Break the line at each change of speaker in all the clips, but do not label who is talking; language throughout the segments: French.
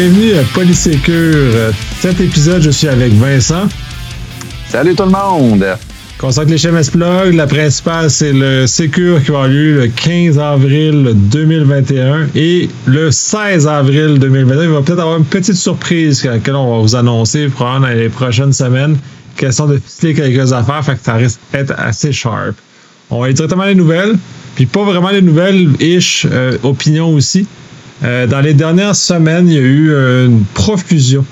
bienvenue à Polysécure. Cet épisode, je suis avec Vincent.
Salut tout le monde!
Consacre les CHMS Plug. La principale, c'est le Sécure qui va avoir lieu le 15 avril 2021 et le 16 avril 2021. Il va peut-être avoir une petite surprise à laquelle on va vous annoncer probablement dans les prochaines semaines. Question de ficeler quelques affaires, fait que ça risque d'être assez sharp. On va aller directement à les nouvelles, puis pas vraiment les nouvelles-ish, opinions aussi. Dans les dernières semaines, il y a eu une profusion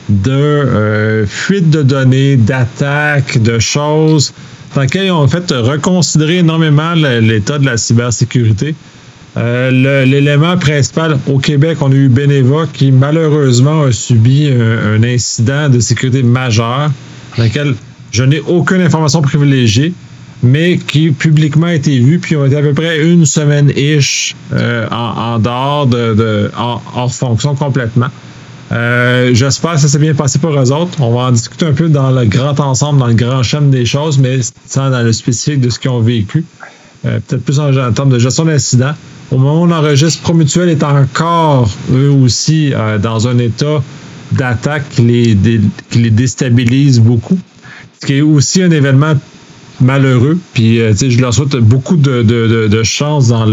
de fuites de données, d'attaques, de choses dans lesquelles ils ont en fait reconsidéré énormément l'état de la cybersécurité. L'élément principal au Québec, on a eu Beneva qui malheureusement a subi un incident de sécurité majeur dans lequel je n'ai aucune information privilégiée, mais qui publiquement a été vu, puis ont été à peu près une semaine-ish en dehors hors fonction complètement. J'espère que ça s'est bien passé pour eux autres. On va en discuter un peu dans le grand ensemble, dans le grand champ des choses, mais sans dans le spécifique de ce qu'ils ont vécu. Peut-être plus en termes de gestion d'incidents. Au moment où on enregistre, Promutuel est encore, eux aussi, dans un état d'attaque qui les déstabilise beaucoup. Ce qui est aussi un événement malheureux. Puis, je leur souhaite beaucoup de chance dans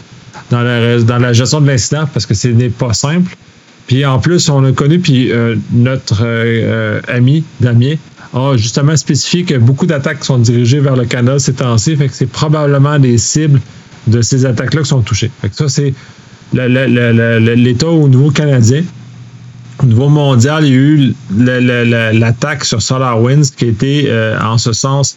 la gestion de l'incident parce que ce n'est pas simple. Puis en plus, on a connu, puis notre ami Damien a justement spécifié que beaucoup d'attaques sont dirigées vers le Canada ces temps-ci, fait que c'est probablement des cibles de ces attaques-là qui sont touchées. Fait que ça, c'est l'état au niveau canadien. Au niveau mondial, il y a eu l'attaque sur SolarWinds qui a été, en ce sens,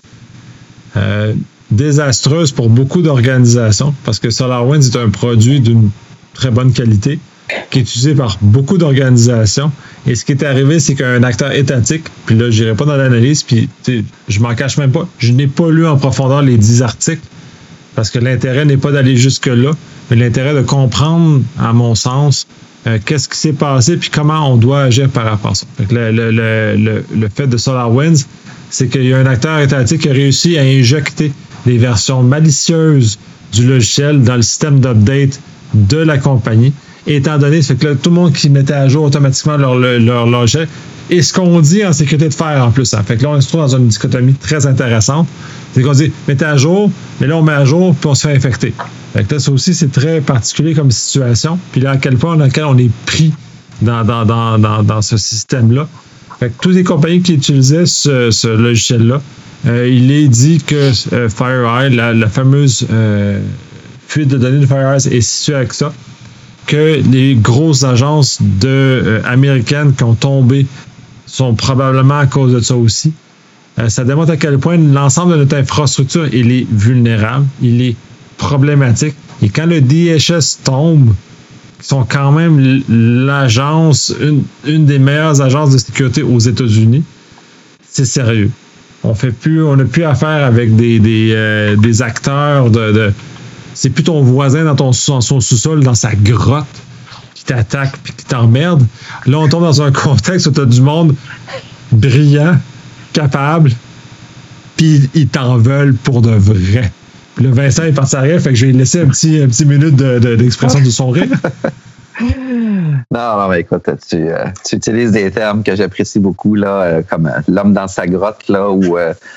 désastreuse pour beaucoup d'organisations, parce que SolarWinds est un produit d'une très bonne qualité, qui est utilisé par beaucoup d'organisations. Et ce qui est arrivé, c'est qu'un acteur étatique, puis là, je n'irai pas dans l'analyse, puis je m'en cache même pas, je n'ai pas lu en profondeur les 10 articles, parce que l'intérêt n'est pas d'aller jusque-là, mais l'intérêt de comprendre, à mon sens, qu'est-ce qui s'est passé, puis comment on doit agir par rapport à ça. Fait que le fait de SolarWinds, c'est qu'il y a un acteur étatique qui a réussi à injecter des versions malicieuses du logiciel dans le système d'update de la compagnie. Étant donné, c'est que là, tout le monde qui mettait à jour automatiquement leur logiciel, et ce qu'on dit en sécurité de faire en plus. Hein. Fait que là, on se trouve dans une dichotomie très intéressante. C'est qu'on dit, mettez à jour, mais là, on met à jour, puis on se fait infecter. Fait que là, ça aussi, c'est très particulier comme situation. Puis là, à quel point dans lequel on est pris dans ce système-là. Fait que toutes les compagnies qui utilisaient ce logiciel-là, il est dit que FireEye, la fameuse fuite de données de FireEye est située avec ça, que les grosses agences américaines qui ont tombé sont probablement à cause de ça aussi. Ça démontre à quel point l'ensemble de notre infrastructure, il est vulnérable, il est problématique. Et quand le DHS tombe, qui sont quand même l'agence, une des meilleures agences de sécurité aux États-Unis, c'est sérieux. On n'a plus affaire avec des acteurs c'est plus ton voisin dans son sous-sol, dans sa grotte, qui t'attaque puis qui t'emmerde. Là, on tombe dans un contexte où tu as du monde brillant, capable, puis ils t'en veulent pour de vrai. Puis là, Vincent est parti à rire, fait que je vais lui laisser un petit minute d'expression de son rire.
Non, mais écoute, tu utilises des termes que j'apprécie beaucoup, là, comme l'homme dans sa grotte, là, où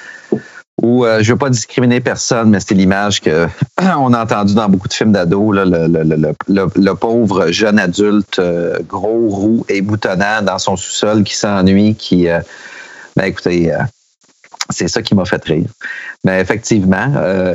je veux pas discriminer personne, mais c'est l'image que on a entendue dans beaucoup de films d'ados, là, le pauvre jeune adulte gros, roux et boutonnant dans son sous-sol qui s'ennuie, écoutez, c'est ça qui m'a fait rire. Mais effectivement,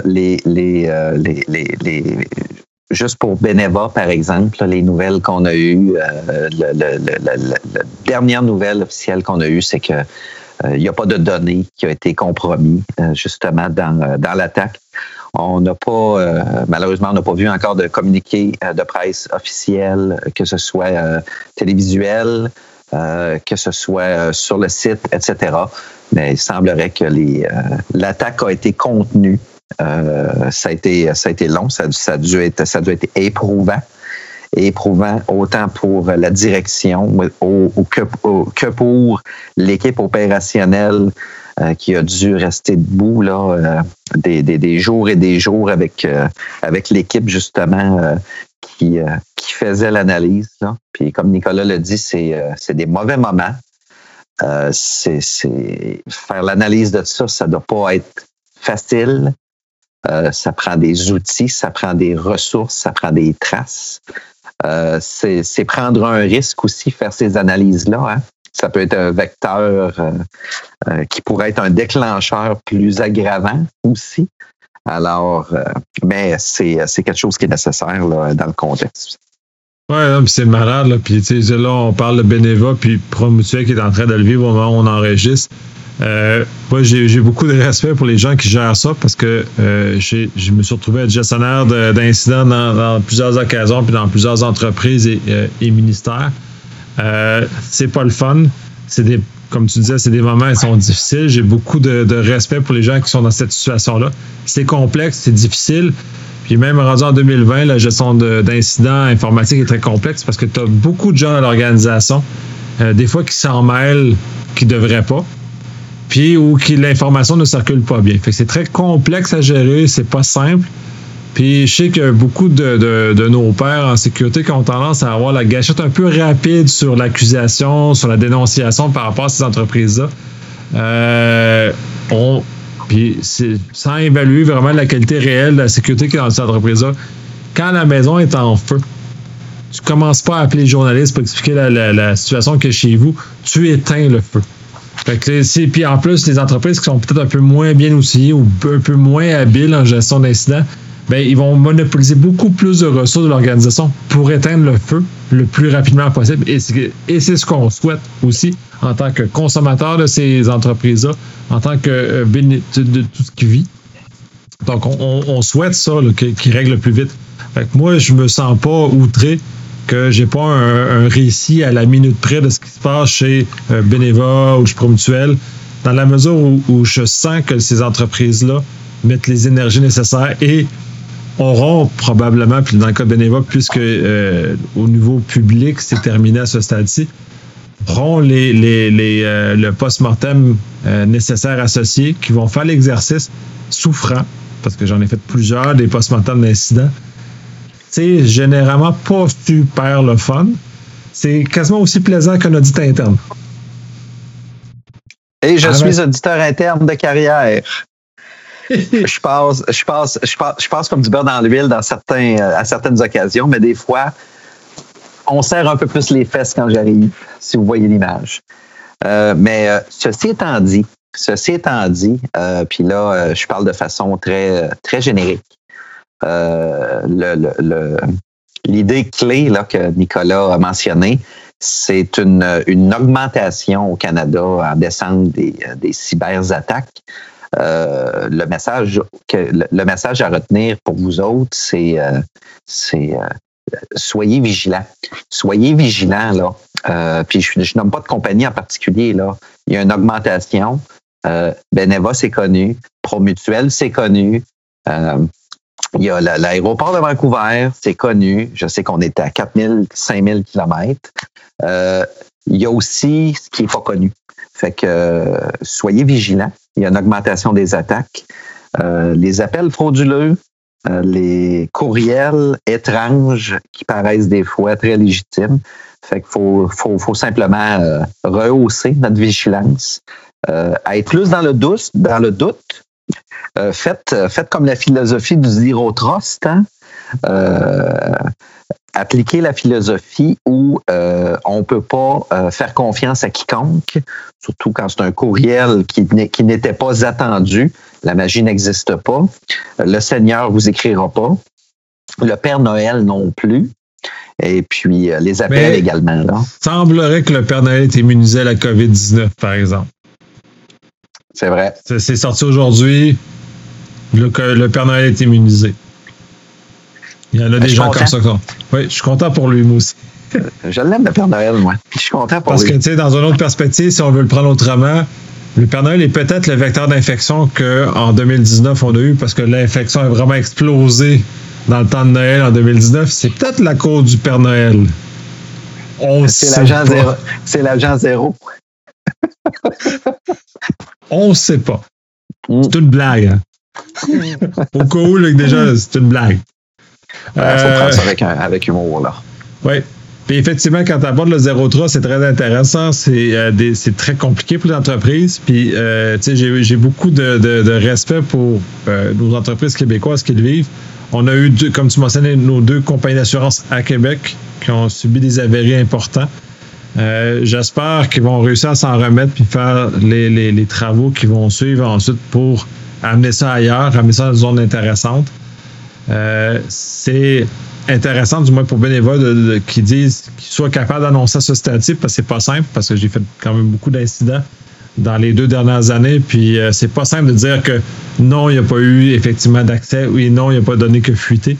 juste pour Beneva, par exemple, là, les nouvelles qu'on a eues, la dernière nouvelle officielle qu'on a eue, c'est que il n'y a pas de données qui ont été compromises, justement, dans l'attaque. Malheureusement, on n'a pas vu encore de communiqué de presse officiel, que ce soit télévisuel, que ce soit sur le site, etc. Mais il semblerait que l'attaque a été contenue. Ça a été long, ça a dû être éprouvant. Éprouvant autant pour la direction que pour l'équipe opérationnelle qui a dû rester debout là, des jours et des jours avec l'équipe justement qui faisait l'analyse. Là. Puis comme Nicolas l'a dit, c'est des mauvais moments. C'est faire l'analyse de ça, ça doit pas être facile. Ça prend des outils, ça prend des ressources, ça prend des traces. C'est prendre un risque aussi, faire ces analyses-là. Hein. Ça peut être un vecteur qui pourrait être un déclencheur plus aggravant aussi. Alors, mais c'est quelque chose qui est nécessaire là, dans le contexte.
Ouais, c'est malade. Là. Puis, tu sais, là, on parle de Beneva, puis Promutuel qui est en train de le vivre au moment où on enregistre. Moi, j'ai beaucoup de respect pour les gens qui gèrent ça parce que je me suis retrouvé à être gestionnaire d'incidents dans plusieurs occasions puis dans plusieurs entreprises et ministères. C'est pas le fun. Comme tu disais, c'est des moments qui sont difficiles. J'ai beaucoup de respect pour les gens qui sont dans cette situation-là. C'est complexe, c'est difficile. Puis même rendu en 2020, la gestion d'incidents informatiques est très complexe parce que tu as beaucoup de gens dans l'organisation, des fois qui s'en mêlent, qui ne devraient pas. Puis ou que l'information ne circule pas bien. Fait que c'est très complexe à gérer, c'est pas simple. Puis je sais que beaucoup de nos pairs en sécurité qui ont tendance à avoir la gâchette un peu rapide sur l'accusation, sur la dénonciation par rapport à ces entreprises-là. Puis sans évaluer vraiment la qualité réelle de la sécurité qui est dans ces entreprises-là. Quand la maison est en feu, tu commences pas à appeler les journalistes pour expliquer la situation qu'il y a chez vous, tu éteins le feu. Fait que puis en plus, les entreprises qui sont peut-être un peu moins bien outillées ou un peu moins habiles en gestion d'incidents, ben ils vont monopoliser beaucoup plus de ressources de l'organisation pour éteindre le feu le plus rapidement possible. Et c'est ce qu'on souhaite aussi en tant que consommateur de ces entreprises-là, en tant que de tout ce qui vit. Donc, on souhaite ça, qu'ils règlent le plus vite. Fait que moi, je me sens pas outré que j'ai pas un récit à la minute près de ce qui se passe chez Beneva ou chez Promutuel, dans la mesure où je sens que ces entreprises-là mettent les énergies nécessaires et auront probablement, puis dans le cas de Beneva, puisque au niveau public, c'est terminé à ce stade-ci, auront le post-mortem nécessaire associé qui vont faire l'exercice souffrant, parce que j'en ai fait plusieurs, des post-mortem d'incidents. C'est généralement pas super le fun. C'est quasiment aussi plaisant qu'un audit interne.
Et je suis auditeur interne de carrière. je passe comme du beurre dans l'huile à certaines occasions, mais des fois, on serre un peu plus les fesses quand j'arrive, si vous voyez l'image. Mais ceci étant dit, puis là, je parle de façon très, très générique. L'idée clé là, que Nicolas a mentionnée, c'est une augmentation au Canada en décembre des cyberattaques. Le message à retenir pour vous autres, c'est soyez vigilants. Soyez vigilants, là. Puis je nomme pas de compagnie en particulier, là. Il y a une augmentation. Beneva, c'est connu. Promutuel, c'est connu. Il y a l'aéroport de Vancouver, c'est connu. Je sais qu'on est à 4000, 5000 kilomètres. Il y a aussi ce qui n'est pas connu. Fait que soyez vigilants. Il y a une augmentation des attaques. Les appels frauduleux, les courriels étranges qui paraissent des fois très légitimes. Fait qu'il faut simplement rehausser notre vigilance. Être plus dans le doute. Faites comme la philosophie du zero trust, hein? Appliquer la philosophie où on ne peut pas faire confiance à quiconque, surtout quand c'est un courriel qui n'était pas attendu. La magie n'existe pas. Le Seigneur vous écrira pas. Le Père Noël non plus. Et puis les appels également. Là.
Semblerait que le Père Noël est immunisé à la COVID-19, par exemple.
C'est vrai.
C'est sorti aujourd'hui. Le Père Noël est immunisé. Il y en a des gens comme ça. Oui, je suis content pour lui, moi aussi.
Je l'aime, le Père Noël, moi. Je suis content pour lui.
Parce que, tu sais, dans une autre perspective, si on veut le prendre autrement, le Père Noël est peut-être le vecteur d'infection qu'en 2019, on a eu, parce que l'infection a vraiment explosé dans le temps de Noël en 2019. C'est peut-être la cause du Père Noël.
C'est l'agent zéro.
On ne sait pas. C'est une blague. Hein? Au cas où, là, déjà, c'est une blague.
Il faut prendre ça avec humour, là.
Oui. Puis effectivement, quand tu abordes le 0-3, c'est très intéressant. C'est très compliqué pour les entreprises. Puis, j'ai beaucoup de respect pour nos entreprises québécoises qui le vivent. On a eu, comme tu mentionnais, nos 2 compagnies d'assurance à Québec qui ont subi des avaries importants. J'espère qu'ils vont réussir à s'en remettre puis faire les travaux qui vont suivre ensuite pour amener ça ailleurs, amener ça dans une zone intéressante. C'est intéressant, du moins pour bénévoles, qui disent qu'ils soient capables d'annoncer à ce stade-ci, parce que c'est pas simple, parce que j'ai fait quand même beaucoup d'incidents dans les 2 dernières années, puis c'est pas simple de dire que non, il n'y a pas eu effectivement d'accès, oui, non, il n'y a pas donné que fuité.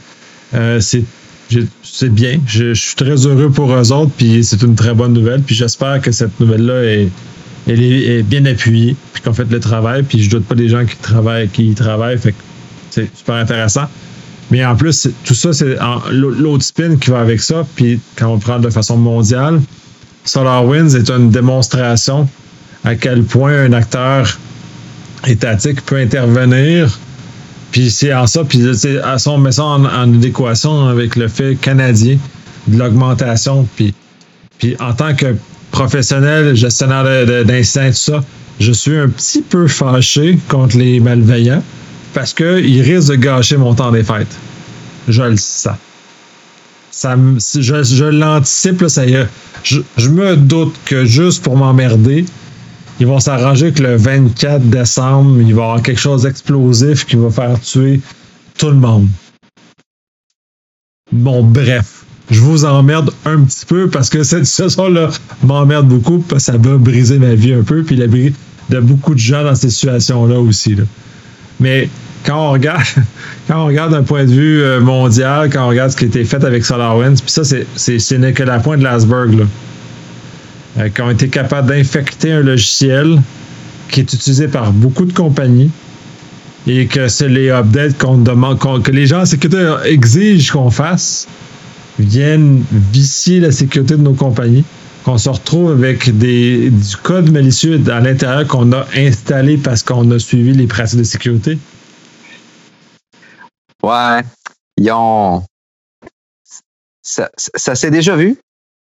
C'est bien. Je suis très heureux pour eux autres, puis c'est une très bonne nouvelle, puis j'espère que cette nouvelle-là est bien appuyée, puis qu'on fait le travail, puis je doute pas des gens qui y travaillent, fait que c'est super intéressant. Mais en plus, tout ça, c'est l'autre spin qui va avec ça. Puis quand on le prend de façon mondiale, SolarWinds est une démonstration à quel point un acteur étatique peut intervenir. Puis c'est en ça, puis on met ça en adéquation avec le fait canadien de l'augmentation. Puis en tant que professionnel, gestionnaire d'incidents et tout ça, je suis un petit peu fâché contre les malveillants. Parce qu'ils risquent de gâcher mon temps des fêtes. Je le sens. Je l'anticipe, là, ça y est. Je me doute que juste pour m'emmerder, ils vont s'arranger que le 24 décembre, il va y avoir quelque chose d'explosif qui va faire tuer tout le monde. Bon, bref. Je vous emmerde un petit peu parce que cette situation-là m'emmerde beaucoup parce que ça va briser ma vie un peu puis la vie de beaucoup de gens dans ces situations-là aussi, là. Mais quand on regarde d'un point de vue mondial, quand on regarde ce qui a été fait avec SolarWinds, puis ça, ce n'est que la pointe de l'iceberg, là. Qui ont été capables d'infecter un logiciel qui est utilisé par beaucoup de compagnies et que c'est les updates qu'on demande, que les gens en sécurité exigent qu'on fasse, viennent vicier la sécurité de nos compagnies, qu'on se retrouve avec du code malicieux à l'intérieur qu'on a installé parce qu'on a suivi les pratiques de sécurité.
Ouais, ça s'est déjà vu.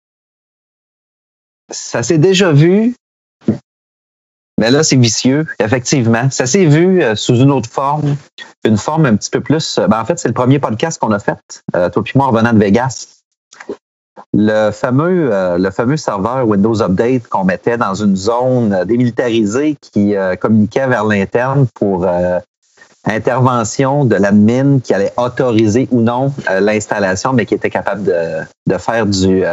Ça s'est déjà vu. Mais là, c'est vicieux, effectivement. Ça s'est vu sous une autre forme, une forme un petit peu plus... en fait, c'est le premier podcast qu'on a fait, toi puis moi, en revenant de Vegas. Le fameux serveur Windows Update qu'on mettait dans une zone démilitarisée qui communiquait vers l'interne pour intervention de l'admin qui allait autoriser ou non l'installation, mais qui était capable de faire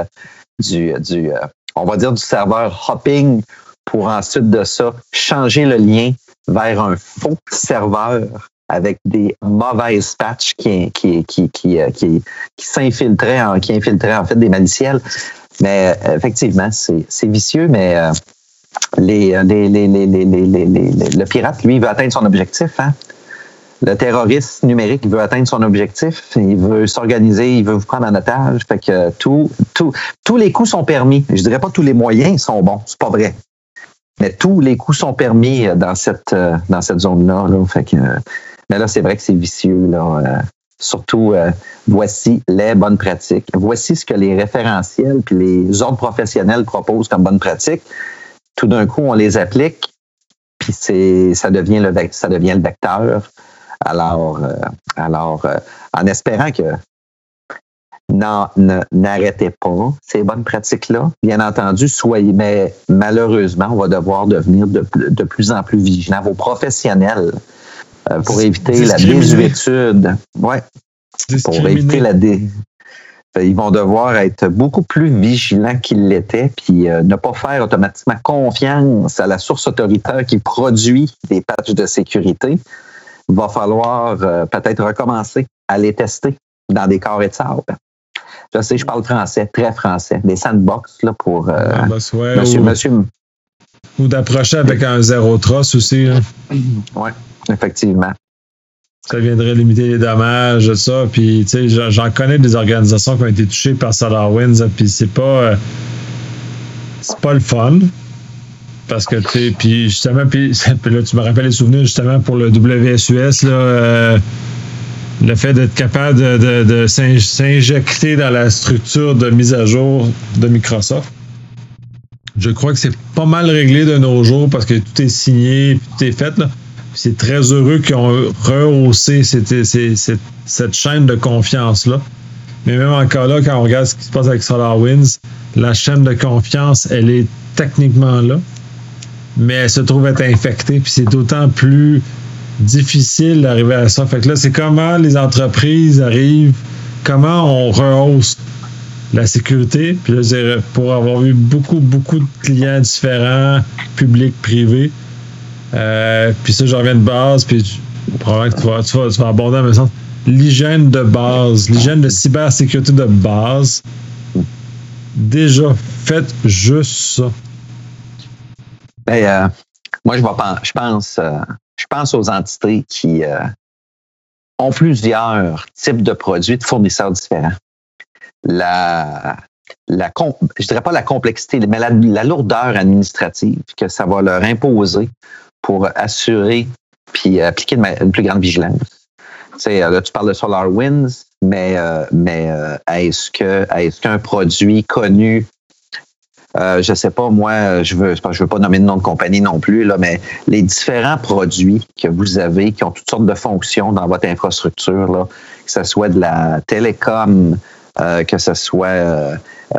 on va dire du serveur hopping pour ensuite de ça changer le lien vers un faux serveur avec des mauvaises patchs qui infiltraient en fait des maliciels. Mais effectivement, c'est vicieux, mais le pirate, lui, il veut atteindre son objectif, hein? Le terroriste numérique veut atteindre son objectif, il veut s'organiser, il veut vous prendre en otage. Fait que tous les coups sont permis. Je dirais pas tous les moyens sont bons, c'est pas vrai. Mais tous les coups sont permis dans cette zone-là. Là. Fait que, mais là, c'est vrai que c'est vicieux. Là. Surtout, voici les bonnes pratiques. Voici ce que les référentiels puis les ordres professionnels proposent comme bonnes pratiques. Tout d'un coup, on les applique, puis ça devient le vecteur. Alors, en espérant que n'arrêtez pas ces bonnes pratiques-là, bien entendu, mais malheureusement, on va devoir devenir de plus en plus vigilants, vos professionnels, pour éviter la désuétude. Ouais. Pour éviter ils vont devoir être beaucoup plus vigilants qu'ils l'étaient, puis ne pas faire automatiquement confiance à la source autoritaire qui produit des patchs de sécurité. Il va falloir peut-être recommencer à les tester dans des carrés de sable. Je sais, je parle français, très français. Des sandbox là, pour monsieur.
Ou d'approcher avec un zéro trust aussi.
Oui, effectivement.
Ça viendrait limiter les dommages, tout ça. Puis, tu sais, j'en connais des organisations qui ont été touchées par SolarWinds, puis c'est pas le fun. Parce que, tu sais, puis justement, puis là, tu me rappelles les souvenirs, justement, pour le WSUS, là, le fait d'être capable de s'injecter dans la structure de mise à jour de Microsoft. Je crois que c'est pas mal réglé de nos jours parce que tout est signé, tout est fait, là. C'est très heureux qu'ils ont rehaussé cette chaîne de confiance-là. Mais même encore là, quand on regarde ce qui se passe avec SolarWinds, la chaîne de confiance, elle est techniquement là, mais elle se trouve être infectée, puis c'est d'autant plus difficile d'arriver à ça. Fait que là, c'est comment les entreprises arrivent, comment on rehausse la sécurité. Puis là, je dirais, pour avoir eu beaucoup de clients différents, publics, privés, puis ça, je reviens de base, puis probablement que tu vas aborder dans le sens. L'hygiène de base, l'hygiène de cybersécurité de base, déjà, faites juste ça.
Ben, moi, je pense aux entités qui ont plusieurs types de produits de fournisseurs différents. Je dirais pas la complexité, mais la lourdeur administrative que ça va leur imposer pour assurer puis appliquer une plus grande vigilance. Tu sais, là, tu parles de SolarWinds, mais est-ce qu'un produit connu, je sais pas, moi, je veux pas nommer de nom de compagnie non plus, là, mais les différents produits que vous avez, qui ont toutes sortes de fonctions dans votre infrastructure, là, que ce soit de la télécom, que ce soit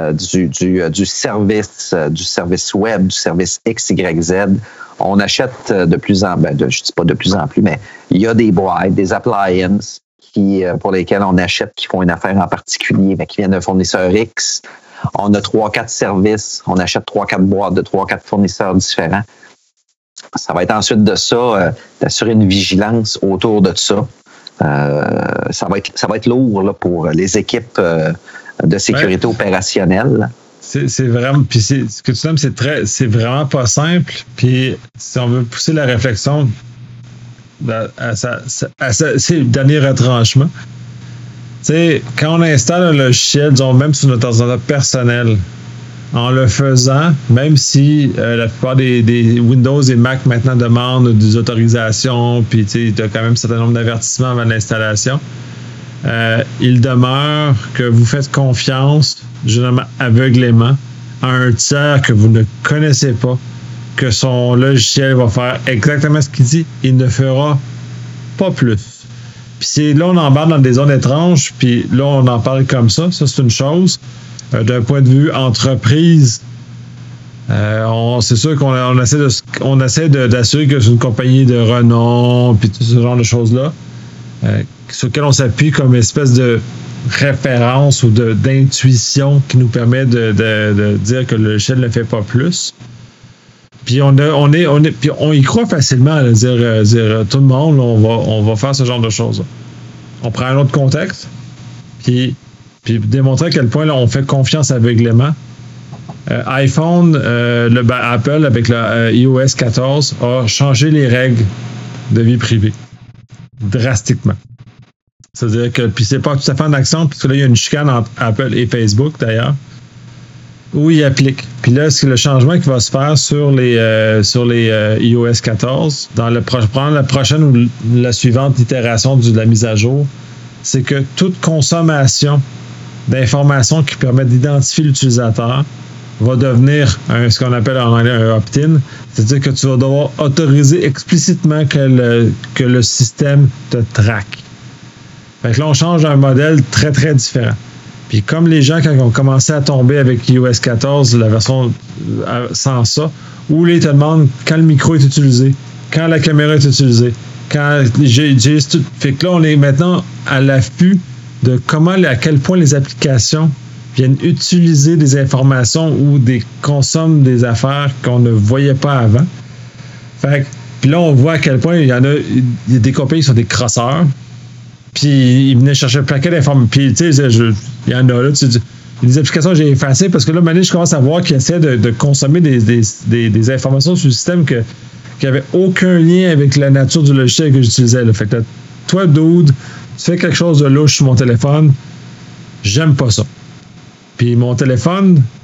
du service web, du service XYZ, on achète de plus en plus, je dis pas de plus en plus, mais il y a des boîtes, des appliances pour lesquelles on achète, qui font une affaire en particulier, mais qui viennent d'un fournisseur X. On a 3-4 services, on achète 3-4 boîtes de 3-4 fournisseurs différents. Ça va être ensuite de ça, d'assurer une vigilance autour de ça. Ça va être lourd là, pour les équipes de sécurité opérationnelle.
C'est vraiment, puis ce que tu nommes, c'est vraiment pas simple. Puis si on veut pousser la réflexion à ces derniers retranchements, tu sais, quand on installe un logiciel, disons même sur notre ordinateur personnel, en le faisant, même si la plupart des Windows et Mac maintenant demandent des autorisations, puis tu as quand même un certain nombre d'avertissements avant l'installation, il demeure que vous faites confiance, généralement aveuglément, à un tiers que vous ne connaissez pas, que son logiciel va faire exactement ce qu'il dit, il ne fera pas plus. Puis là, on embarque dans des zones étranges, puis là, on en parle comme ça c'est une chose. D'un point de vue entreprise, c'est sûr qu'on essaie d'assurer que c'est une compagnie de renom, puis tout ce genre de choses-là, sur lequel on s'appuie comme espèce de référence ou d'intuition qui nous permet de dire que le logiciel ne fait pas plus. Puis puis on y croit facilement à dire tout le monde, on va faire ce genre de choses-là. On prend un autre contexte, puis démontrer à quel point là, on fait confiance aveuglément. iPhone, Apple avec le iOS 14 a changé les règles de vie privée drastiquement. C'est-à-dire que, puis c'est pas tout à fait en accent, puisque là, il y a une chicane entre Apple et Facebook, d'ailleurs, où ils appliquent. Puis là, c'est le changement qui va se faire sur les iOS 14, dans la prochaine ou la suivante itération de la mise à jour, c'est que toute consommation d'informations qui permettent d'identifier l'utilisateur va devenir ce qu'on appelle en anglais un opt-in, c'est-à-dire que tu vas devoir autoriser explicitement que le système te traque. Fait que là, on change un modèle très, très différent. Puis comme les gens, quand ils ont commencé à tomber avec iOS 14, la version sans ça, où ils te demandent quand le micro est utilisé, quand la caméra est utilisée, quand fait que là, on est maintenant à l'affût de à quel point les applications viennent utiliser des informations ou consomment des affaires qu'on ne voyait pas avant. Fait que, puis là, on voit à quel point il y a des compagnies qui sont des crosseurs. Puis ils venaient chercher un paquet d'informations. Puis tu sais, il y en a là, des applications que j'ai effacées parce que là, maintenant, je commence à voir qu'ils essaient de consommer des informations sur le système qui n'avaient aucun lien avec la nature du logiciel que j'utilisais. Là. Fait que là, toi, dude, tu fais quelque chose de louche sur mon téléphone, j'aime pas ça. Puis mon téléphone,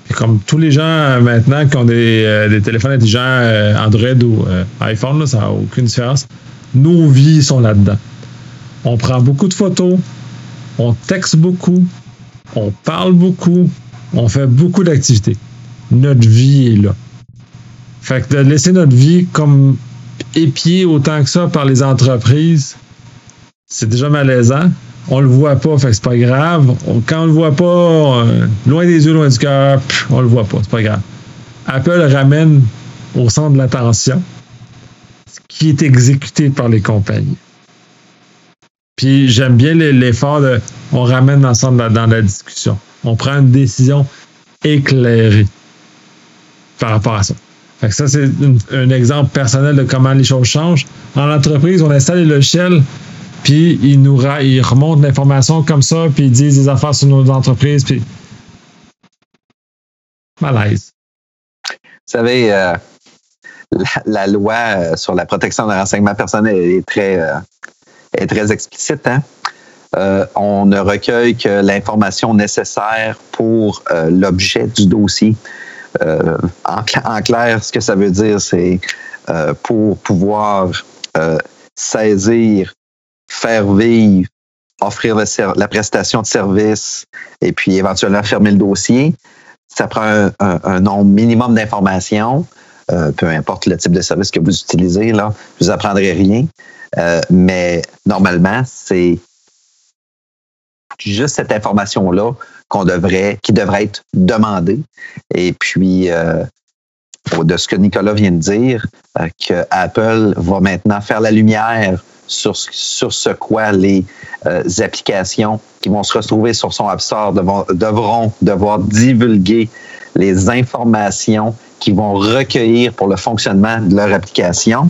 Et comme tous les gens maintenant qui ont des téléphones intelligents Android ou iPhone, là, ça n'a aucune différence. Nos vies sont là-dedans. On prend beaucoup de photos, on texte beaucoup, on parle beaucoup, on fait beaucoup d'activités. Notre vie est là. Fait que de laisser notre vie comme épiée autant que ça par les entreprises, c'est déjà malaisant. On le voit pas, fait que c'est pas grave. Quand on le voit pas, loin des yeux, loin du cœur, on le voit pas, c'est pas grave. Apple ramène au centre de l'attention ce qui est exécuté par les compagnies. Puis j'aime bien l'effort de on ramène l'ensemble dans la discussion. On prend une décision éclairée par rapport à ça. Fait que ça, c'est un exemple personnel de comment les choses changent. En entreprise, on installe les logiciels, puis ils remontent l'information comme ça, puis ils disent des affaires sur nos entreprises, puis malaise.
Vous savez, la loi sur la protection des renseignements personnels est très explicite. Hein? On ne recueille que l'information nécessaire pour l'objet du dossier. En clair, ce que ça veut dire, c'est pour pouvoir saisir, faire vivre, offrir la prestation de service et puis éventuellement fermer le dossier. Ça prend un nombre minimum d'informations, peu importe le type de service que vous utilisez, là, je vous apprendrai rien. Mais normalement, c'est juste cette information-là qui devrait être demandée. Et puis, de ce que Nicolas vient de dire, que Apple va maintenant faire la lumière sur ce quoi les applications qui vont se retrouver sur son App Store devront devoir divulguer les informations qu'ils vont recueillir pour le fonctionnement de leur application.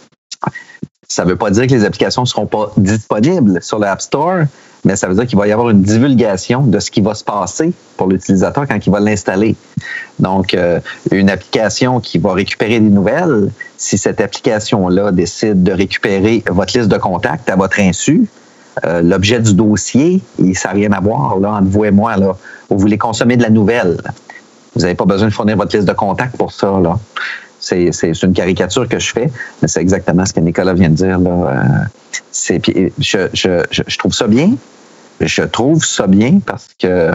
Ça ne veut pas dire que les applications ne seront pas disponibles sur l'App Store, mais ça veut dire qu'il va y avoir une divulgation de ce qui va se passer pour l'utilisateur quand il va l'installer. Donc, une application qui va récupérer des nouvelles, si cette application-là décide de récupérer votre liste de contacts à votre insu, l'objet du dossier, et ça n'a rien à voir là, entre vous et moi, là, vous voulez consommer de la nouvelle. Vous n'avez pas besoin de fournir votre liste de contacts pour ça, là. C'est une caricature que je fais, mais c'est exactement ce que Nicolas vient de dire, là. Je trouve ça bien. Je trouve ça bien parce que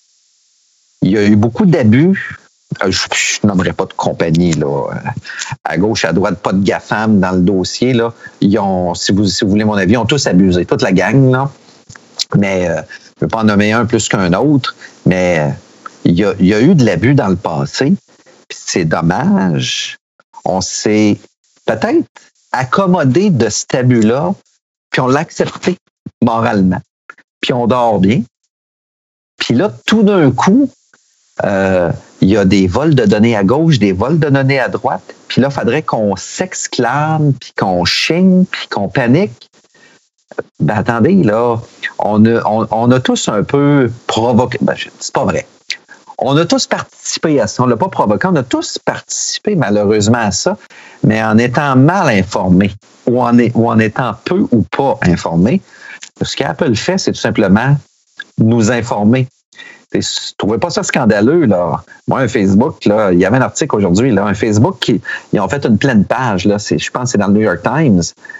il y a eu beaucoup d'abus. Je nommerai pas de compagnie, là. À gauche, à droite, pas de GAFAM dans le dossier, là. Ils ont, si vous voulez mon avis, ils ont tous abusé, toute la gang, là. Mais je ne veux pas en nommer un plus qu'un autre, mais il y a eu de l'abus dans le passé. Puis c'est dommage. On s'est peut-être accommodé de cet abus-là, puis on l'a accepté moralement. Puis on dort bien. Puis là, tout d'un coup, il y a des vols de données à gauche, des vols de données à droite. Puis là, il faudrait qu'on s'exclame, puis qu'on chigne, puis qu'on panique. Ben attendez, là, on a tous un peu provoqué. Ben, c'est pas vrai. On a tous participé à ça. On ne l'a pas provoqué. On a tous participé, malheureusement, à ça, mais en étant mal informés ou en étant peu ou pas informés. Ce qu'Apple fait, c'est tout simplement nous informer. Tu ne trouvez pas ça scandaleux, là? Moi, un Facebook, là, il y avait un article aujourd'hui, là, un Facebook ils ont fait une pleine page, là, je pense que c'est dans le New York Times.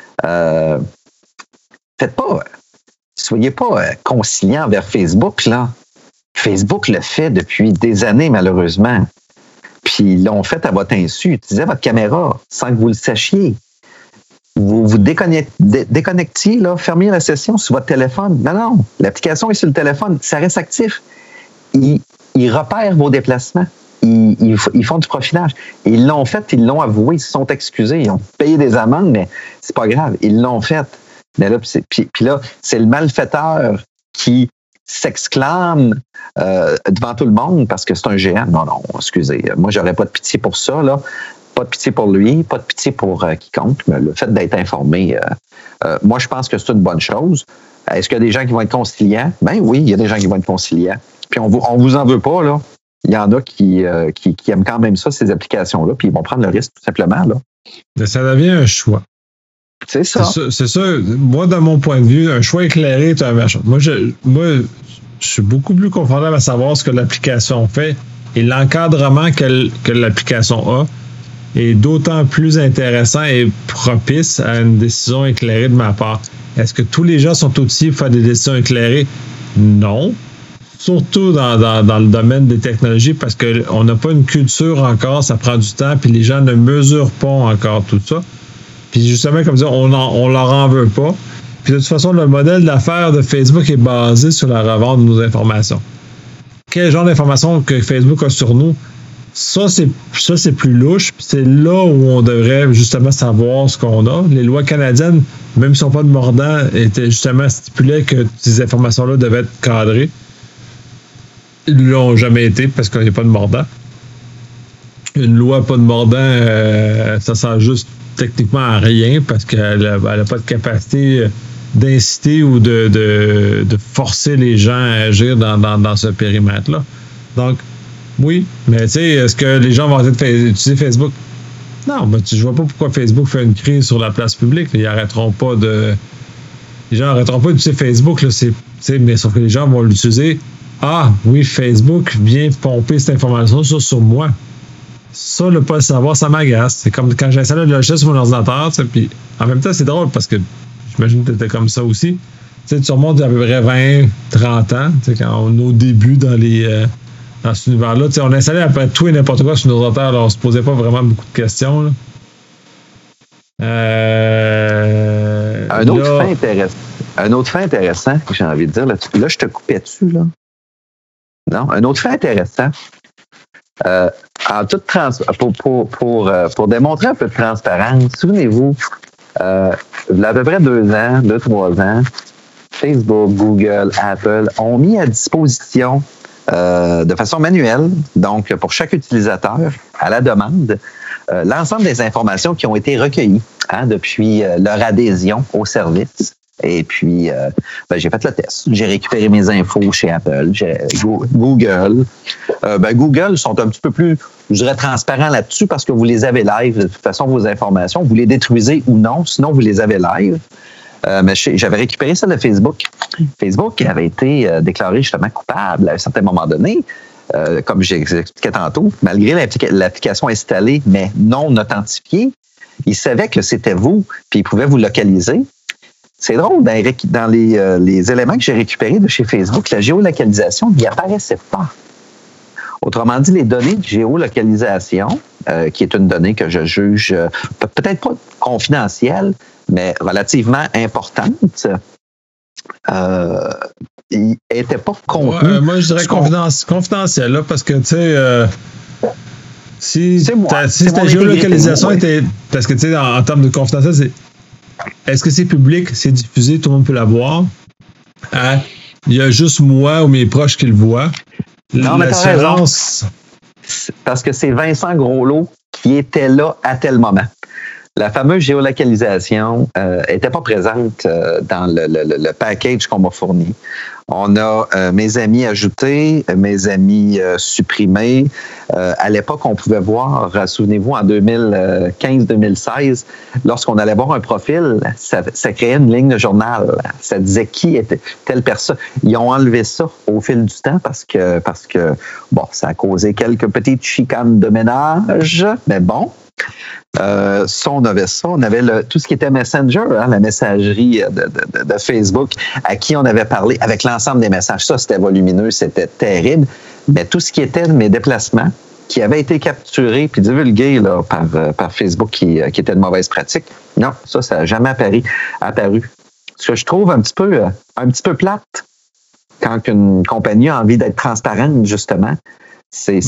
Soyez pas conciliants vers Facebook, là. Facebook le fait depuis des années, malheureusement. Puis ils l'ont fait à votre insu. Utilisez votre caméra sans que vous le sachiez. Vous déconnectiez, là, fermiez la session sur votre téléphone. Non, l'application est sur le téléphone, ça reste actif. Ils repèrent vos déplacements. Ils font du profilage. Ils l'ont fait, ils l'ont avoué, ils se sont excusés, ils ont payé des amendes, mais c'est pas grave, ils l'ont fait. Mais là, puis là, c'est le malfaiteur qui s'exclame devant tout le monde parce que c'est un géant. Non, excusez, moi, j'aurais pas de pitié pour ça, là. Pas de pitié pour lui, pas de pitié pour quiconque, mais le fait d'être informé, moi, je pense que c'est une bonne chose. Est-ce qu'il y a des gens qui vont être conciliants? Ben oui, il y a des gens qui vont être conciliants. Puis on vous en veut pas, là. Il y en a qui aiment quand même ça, ces applications-là, puis ils vont prendre le risque, tout simplement, là.
Mais ça devient un choix.
C'est ça.
C'est ça. Moi, de mon point de vue, un choix éclairé est un machin. Moi, je suis beaucoup plus confortable à savoir ce que l'application fait et l'encadrement que l'application a est d'autant plus intéressant et propice à une décision éclairée de ma part. Est-ce que tous les gens sont outillés pour faire des décisions éclairées? Non. Surtout dans le domaine des technologies, parce qu'on n'a pas une culture encore, ça prend du temps, puis les gens ne mesurent pas encore tout ça. Puis justement, comme ça, on leur en veut pas. Puis de toute façon, le modèle d'affaires de Facebook est basé sur la revente de nos informations. Quel genre d'informations que Facebook a sur nous? Ça, c'est plus louche. C'est là où on devrait justement savoir ce qu'on a. Les lois canadiennes, même si elles ne sont pas de mordant, étaient justement stipulées que ces informations-là devaient être cadrées. Ils ne l'ont jamais été parce qu'il n'y a pas de mordant. Une loi pas de mordant, ça sert juste techniquement à rien parce qu'elle n'a pas de capacité d'inciter ou de forcer les gens à agir dans ce périmètre-là. Donc, oui, mais tu sais, est-ce que les gens vont utiliser Facebook? Non, ben, je vois pas pourquoi Facebook fait une crise sur la place publique. Ils arrêteront pas de... Les gens n'arrêteront pas d'utiliser Facebook, là, mais sauf que les gens vont l'utiliser. Ah, oui, Facebook vient pomper cette information sur moi. Ça, ne pas le savoir, ça m'agace. C'est comme quand j'installe le logiciel sur mon ordinateur, puis en même temps, c'est drôle parce que j'imagine que tu étais comme ça aussi. Tu remontes à peu près 20, 30 ans, quand on est au début dans cet univers-là. On installait à peu près tout et n'importe quoi sur nos ordinateurs, alors on se posait pas vraiment beaucoup de questions. Là.
Un autre fait intéressant, que j'ai envie de dire, là, je te coupais dessus, là. Non, un autre fait intéressant. En toute pour démontrer un peu de transparence, souvenez-vous, il y a à peu près 2-3 ans, Facebook, Google, Apple ont mis à disposition de façon manuelle, donc pour chaque utilisateur, à la demande, l'ensemble des informations qui ont été recueillies depuis leur adhésion au service. Et puis, j'ai fait le test. J'ai récupéré mes infos chez Apple, Google. Google sont un petit peu plus, je dirais, transparents là-dessus parce que vous les avez live. De toute façon, vos informations, vous les détruisez ou non, sinon vous les avez live. Mais j'avais récupéré ça de Facebook. Facebook avait été déclaré justement coupable à un certain moment donné, comme j'expliquais tantôt, malgré l'application installée, mais non authentifiée. Ils savaient que c'était vous, puis ils pouvaient vous localiser. C'est drôle, dans les éléments que j'ai récupérés de chez Facebook, la géolocalisation n'y apparaissait pas. Autrement dit, les données de géolocalisation, qui est une donnée que je juge peut-être pas confidentielle, mais relativement importante, n'était pas contenue.
Moi, je dirais confidentielle, là, parce que, tu sais... si ta géolocalisation était... Parce que, tu sais, en termes de confidentiel, c'est... Est-ce que c'est public, c'est diffusé, tout le monde peut la voir? Il y a juste moi ou mes proches qui le voient.
Non, mais t'as raison. Parce que c'est Vincent Groslot qui était là à tel moment. La fameuse géolocalisation n'était pas présente dans le package qu'on m'a fourni. On a mes amis ajoutés, mes amis supprimés. À l'époque, on pouvait voir, souvenez-vous, en 2015-2016, lorsqu'on allait voir un profil, ça créait une ligne de journal. Ça disait qui était telle personne. Ils ont enlevé ça au fil du temps parce que ça a causé quelques petites chicanes de ménage, mais bon. On avait tout ce qui était Messenger, la messagerie de Facebook, à qui on avait parlé avec l'ensemble des messages. Ça, c'était volumineux, c'était terrible. Mais tout ce qui était de mes déplacements, qui avaient été capturés puis divulgués là, par Facebook, qui était de mauvaise pratique, non, ça n'a jamais apparu. Ce que je trouve un petit peu plate quand une compagnie a envie d'être transparente, justement. C'est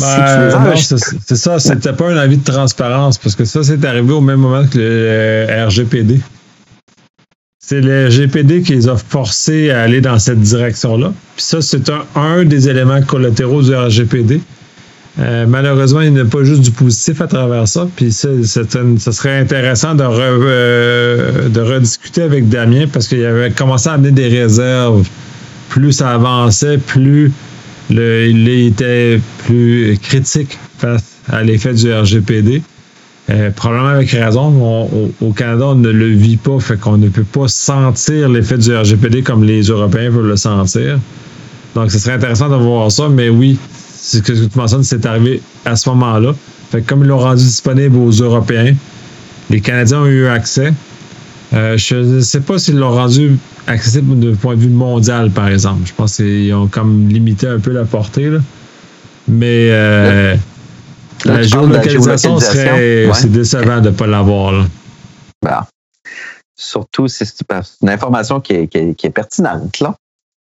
ça, c'était pas un avis de transparence, parce que ça, c'est arrivé au même moment que le RGPD. C'est le RGPD qui les a forcés à aller dans cette direction-là. Puis ça, c'est un des éléments collatéraux du RGPD. Malheureusement, il n'y a pas juste du positif à travers ça. Puis ça serait intéressant de rediscuter avec Damien, parce qu'il avait commencé à amener des réserves. Plus ça avançait, plus il était plus critique face à l'effet du RGPD. Probablement avec raison. Au Canada, on ne le vit pas, fait qu'on ne peut pas sentir l'effet du RGPD comme les Européens peuvent le sentir. Donc, ce serait intéressant de voir ça, mais oui,
c'est ce que tu mentionnes, c'est arrivé à ce moment-là. Fait que comme ils l'ont rendu disponible aux Européens, les Canadiens ont eu accès. Je ne sais pas s'ils l'ont rendu accessible du point de vue mondial, par exemple. Je pense qu'ils ont comme limité un peu la portée, là. Mais la géolocalisation serait... C'est décevant de ne pas l'avoir, là.
Ben, surtout si c'est une information qui est pertinente, là.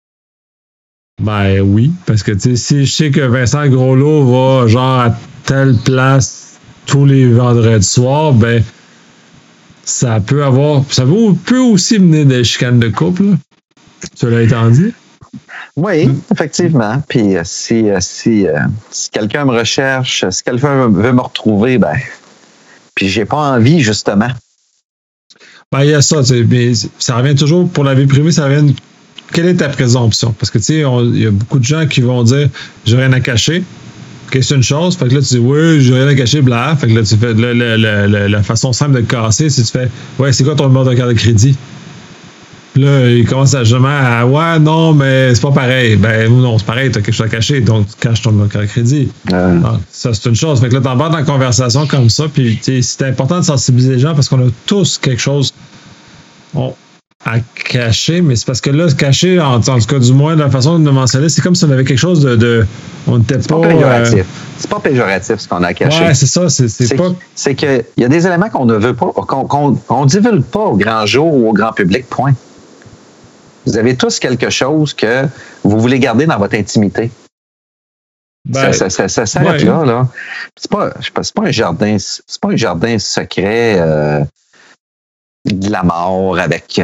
Ben oui, parce que tu sais, si je sais que Vincent Groslot va genre à telle place tous les vendredis soirs, ben ça peut aussi mener des chicanes de couple, là. Cela étant dit.
Oui, effectivement. Puis si quelqu'un me recherche, si quelqu'un veut me retrouver, ben puis j'ai pas envie, justement.
Ben il y a ça, mais ça revient toujours pour la vie privée, ça revient. Quelle est ta présomption? Parce que, tu sais, il y a beaucoup de gens qui vont dire « j'ai rien à cacher ». OK, c'est une chose. Fait que là, tu dis « oui, j'ai rien à cacher, bla ». Fait que là, tu fais la façon simple de le casser, c'est tu fais « ouais, c'est quoi ton numéro de carte de crédit? » Puis là, il commence justement à « ouais, non, mais c'est pas pareil ». Ben non, c'est pareil, t'as quelque chose à cacher, donc tu caches ton numéro de carte de crédit. Donc, ça, c'est une chose. Fait que là, t'embarques dans la conversation comme ça, puis c'est important de sensibiliser les gens parce qu'on a tous quelque chose à cacher, mais c'est parce que là, cacher, en tout cas, du moins, de la façon de mentionner, c'est comme si on avait quelque chose de on n'était pas...
C'est pas péjoratif. C'est pas péjoratif, ce qu'on a caché.
Ouais, c'est ça. C'est pas...
C'est qu'il y a des éléments qu'on ne veut pas, qu'on divulgue pas au grand jour ou au grand public, point. Vous avez tous quelque chose que vous voulez garder dans votre intimité. Ben, ça s'arrête là. C'est pas un jardin secret... de la mort avec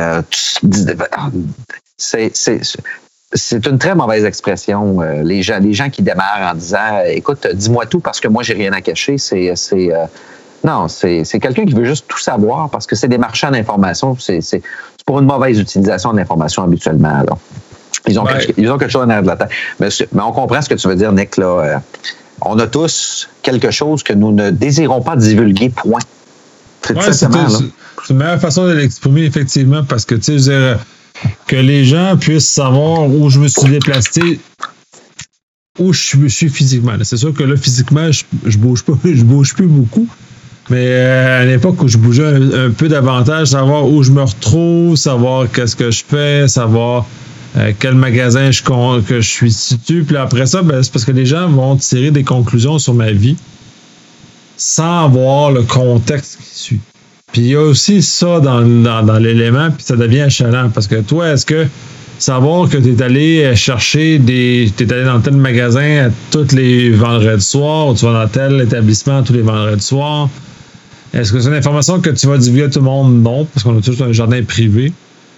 c'est une très mauvaise expression. Les gens qui démarrent en disant écoute, dis-moi tout parce que moi j'ai rien à cacher, non, c'est quelqu'un qui veut juste tout savoir parce que c'est des marchands d'informations, c'est pour une mauvaise utilisation de l'information habituellement. Là. Ils ont quelque chose en arrière de la tête. Mais on comprend ce que tu veux dire, Nick, là. On a tous quelque chose que nous ne désirons pas divulguer, point.
C'est une meilleure façon de l'exprimer, effectivement, parce que, tu sais, que les gens puissent savoir où je me suis déplacé, où je suis physiquement. C'est sûr que là, physiquement, je bouge pas, je bouge plus beaucoup. Mais à l'époque où je bougeais un peu davantage, savoir où je me retrouve, savoir qu'est-ce que je fais, savoir quel magasin que je suis situé. Puis après ça, ben, c'est parce que les gens vont tirer des conclusions sur ma vie sans avoir le contexte qui suit. Puis il y a aussi ça dans l'élément, puis ça devient achalant. Parce que toi, est-ce que savoir que tu es allé chercher t'es allé dans tel magasin tous les vendredis soirs, ou tu vas dans tel établissement tous les vendredis soirs, est-ce que c'est une information que tu vas divulguer à tout le monde? Non, parce qu'on a tous un jardin privé.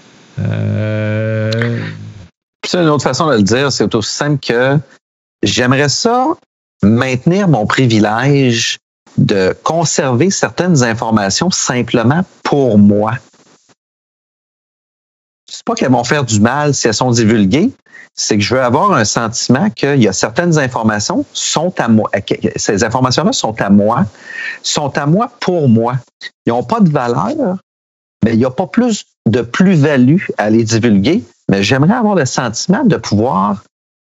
C'est une autre façon de le dire, c'est aussi simple que j'aimerais ça maintenir mon privilège de conserver certaines informations simplement pour moi. C'est pas qu'elles vont faire du mal si elles sont divulguées, c'est que je veux avoir un sentiment qu'il y a certaines informations sont à moi. Ces informations-là sont à moi pour moi. Ils n'ont pas de valeur, mais il n'y a pas plus de plus-value à les divulguer, mais j'aimerais avoir le sentiment de pouvoir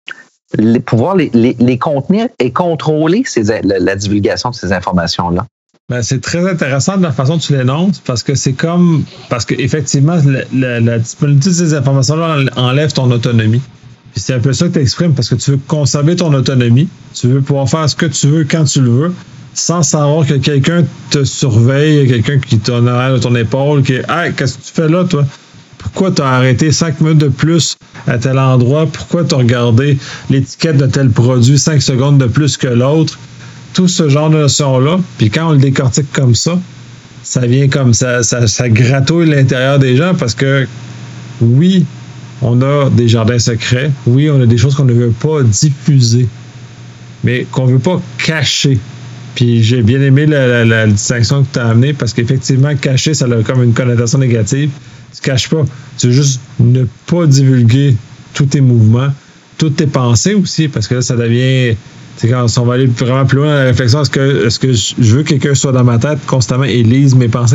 les contenir et contrôler la divulgation de ces informations-là.
Ben, c'est très intéressant de la façon dont tu l'énonces parce que parce qu'effectivement, la disponibilité de ces informations-là enlève ton autonomie. Puis c'est un peu ça que tu exprimes parce que tu veux conserver ton autonomie, tu veux pouvoir faire ce que tu veux quand tu le veux, sans savoir que quelqu'un te surveille, quelqu'un qui t'en a à ton épaule, qui est hey, qu'est-ce que tu fais là, toi? Pourquoi tu as arrêté 5 minutes de plus à tel endroit? Pourquoi tu as regardé l'étiquette de tel produit 5 secondes de plus que l'autre? Tout ce genre de notions-là. Puis quand on le décortique comme ça, ça vient comme ça gratouille l'intérieur des gens parce que oui, on a des jardins secrets. Oui, on a des choses qu'on ne veut pas diffuser, mais qu'on ne veut pas cacher. Puis j'ai bien aimé la distinction que tu as amenée parce qu'effectivement, cacher, ça a comme une connotation négative. Tu ne caches pas. Tu veux juste ne pas divulguer tous tes mouvements, toutes tes pensées aussi, parce que là, ça devient... C'est quand on va aller vraiment plus loin dans la réflexion, est-ce que je veux que quelqu'un soit dans ma tête constamment et lise mes pensées?